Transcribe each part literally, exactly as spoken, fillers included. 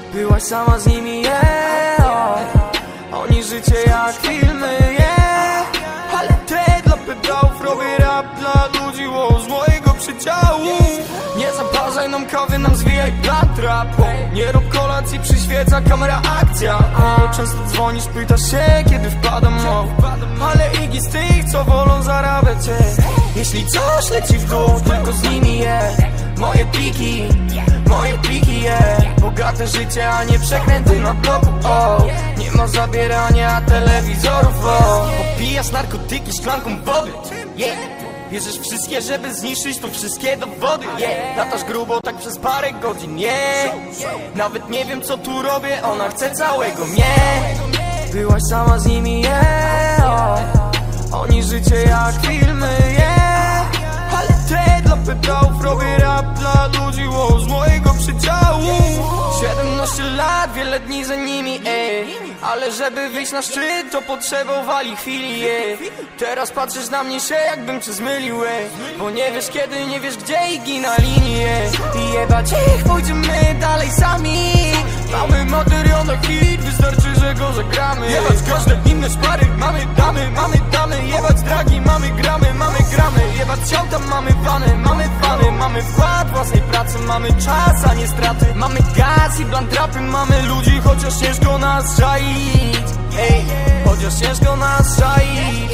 Byłaś sama z nimi, yeah. Oni życie jak filmy, yeah. Ale ty dla pedałów robię rap dla ludzi, wow, z mojego przedziału. Nie zaparzaj nam kawy, nam zwijaj blunt rap. Nie rób kolacji, przyświeca kamera, akcja. O, często dzwonisz, pytasz się, kiedy wpadam, o. Ale Iggy z tych, co wolą zarabiać, yeah. Jeśli coś leci w dół, tylko z nimi, yeah. Moje pliki, moje pliki, yeah. Bogate życie, a nie przekręty na bloku, o. Nie ma zabierania telewizorów, o. Popijasz narkotyki szklanką wody, yeah. Bierzesz wszystkie, żeby zniszczyć to wszystkie dowody, yeah. Latasz grubo tak przez parę godzin, yeah. Nawet nie wiem co tu robię, ona chce całego mnie. Byłaś sama z nimi, yeah. Oni życie jak filmy, yeah. Ale ty dla pedałów robię rap dla ludzi, wow, z mojego przedziału. Siedemnaście lat, wiele dni za nimi, ej. Ale żeby wyjść na szczyt, to potrzebowali chwili, ej. Teraz patrzysz na mnie się, jakbym cię zmylił, ej. Bo nie wiesz kiedy, nie wiesz gdzie i gin na linii, ej. I jebać ich, pójdziemy dalej sami. Mamy materiał na hit, wystarczy, że go zagramy. Jebać każde inne szpary, mamy damy, mamy damy. Jebać dragi, mamy gramy, mamy gramy. Jebać ciąta, mamy wany, mamy fany. Mamy wkład własnej pracy, mamy czas, a nie straty. Mamy gaz i blunt rapy, mamy ludzi, chociaż ciężko nas czaić. Ej, chociaż ciężko nas czaić.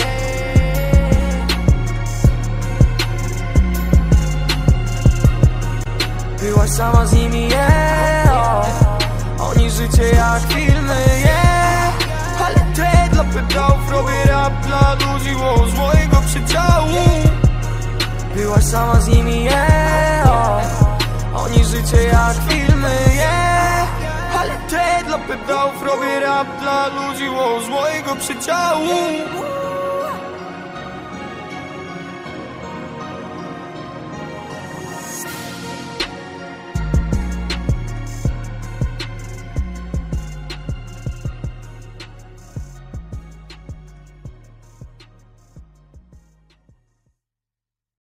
Byłaś sama z nimi, yeah. Oni życie jak filmy, yeah. Ale ty dla pedałów robię rap dla ludzi, wow, z mojego przedziału. Byłaś sama z nimi, yeah. Oni życie jak filmy, yeah. Ale ty dla pedałów robię rap dla ludzi, wow, z mojego przedziału.